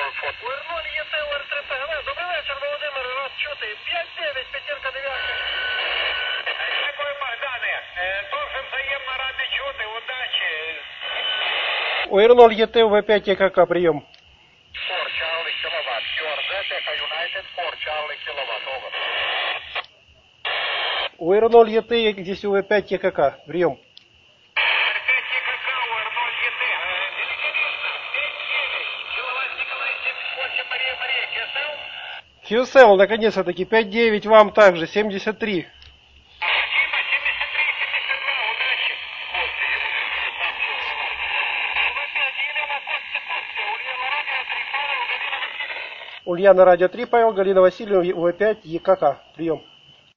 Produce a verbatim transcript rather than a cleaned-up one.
Вернули ЄТ УР три П Г В. Добрий вечір, Володимир, вас чути. п'ять дев'ять, п'ятірка дев'ятка. Дякую, Богдане. Дуже взаємно ради чути. Удачі. УР ноль ЕТ В пять ЕКК, прием. Фор Чарли кіловат. Кюрзет, Еха Юнайтед, Фор Чарли кіловат. Овер. УР ноль ЕТ, здесь В пять ЕКК, прием. Кьюсел, наконец-таки, пять девять вам также, семьдесят три. Ульяна Радио три, Павел, Галина Васильевна, В пять ЕКК, прием.